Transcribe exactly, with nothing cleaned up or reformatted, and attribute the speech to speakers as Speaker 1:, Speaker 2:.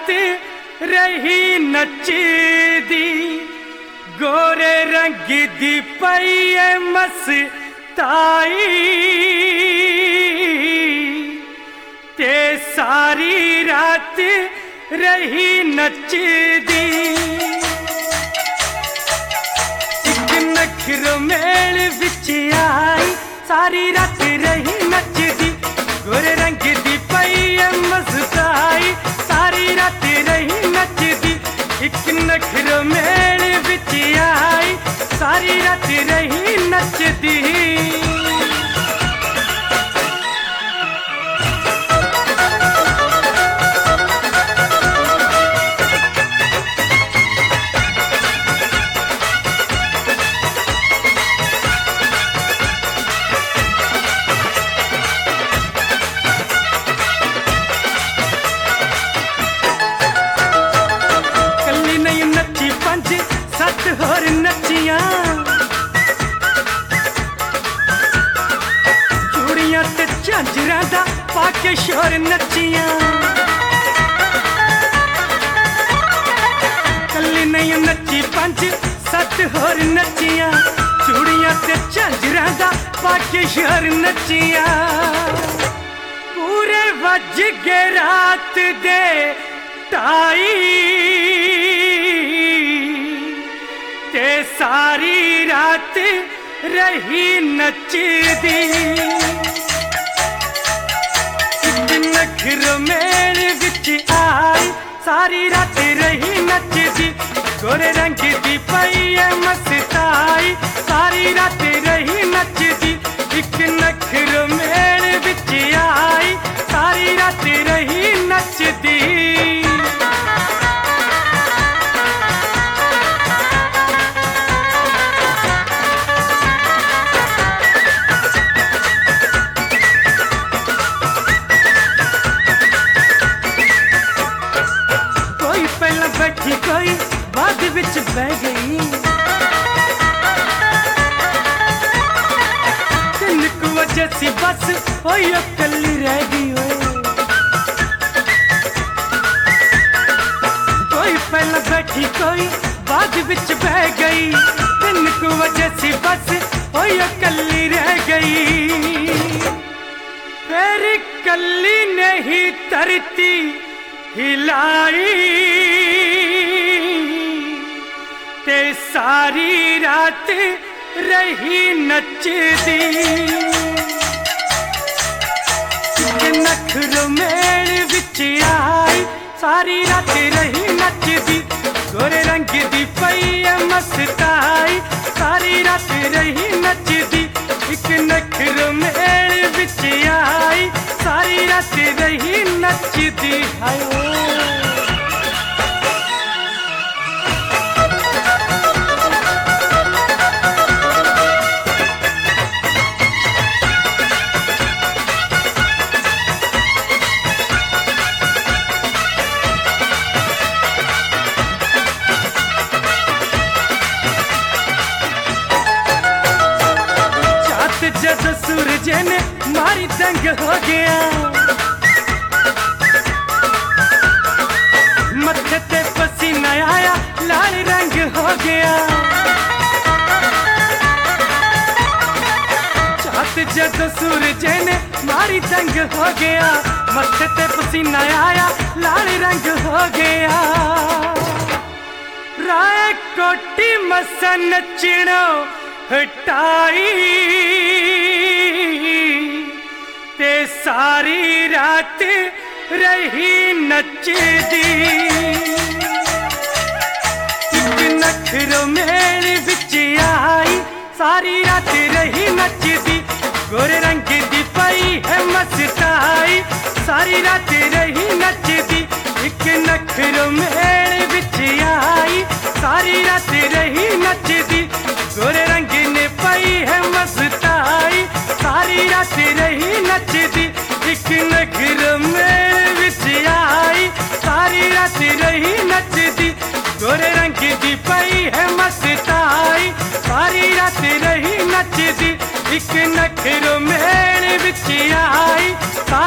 Speaker 1: रात रही नचदी, गोरे रंग दी पई मस्ताई ते सारी रात रही नचदी। एक नखरो मेल विच आई, सारी रात रही नचदी, गोरे रंग दी पई मस्ताई सारी रात रही नचदी। एक नखरो मेल विच आई, सारी रात रही नचदी। सत होर नचियां, चूड़ियां ते झांजरां दा पाके शोर नचियां। कल्ली नहीं नची पंज सत होर नचियां, चूड़ियां ते झांजरां दा पाके शोर नचियां। पूरे वज गए रात दे ढाई ते सारी रात रही नचदी। एक नखरो मेल विच आई, सारी रात रही नचदी, गोरे रंग दी पई मस्ताई सारी रात रही नचदी। एक नखरो मेल विच आई, सारी रात रही नचदी। कोई बाद विच बह गई, तीन कु वजह सी बस ओई कल्ली रह गई। कोई पहला बैठी कोई बाद विच बह गई, तीन कु वजह सी बस ओई कल्ली रह गई। फिर कल्ली नहीं तरती हिलाई ते सारी रात रही नचदी। नखरो मेल विच आई, सारी रात रही नचदी, गोरे रंग दी पई मस्ताई सारी रात रही नचदी। एक नखरो मेल विच आई, सारी रात रही नचदी। हाय जद सूरज ने मारी दंग हो गया, मत्थे ते पसीना आया लाल रंग हो गया। चात जद सूरज ने मारी दंग हो गया, मत्थे ते पसीना आया लाल रंग हो गया। राय कोटी मसा नचणो हटाई ते सारी रात रही नचदी। एक नखरो मेल विच आई, सारी रात रही नचदी, गोरे रंग दी पई है मस्ताई सारी रात रही नचदी। एक नखरो मेल विच आई, सारी रात रही नचदी, गोरे रंग ने पई है मस्ताई सारी रात रही नचदी। एक नखरो मेल विच आई, सारी रात रही नचदी, गोरे रंग दी पई है मस्ताई सारी रात रही नचदी। एक नखरो मेल विच आई।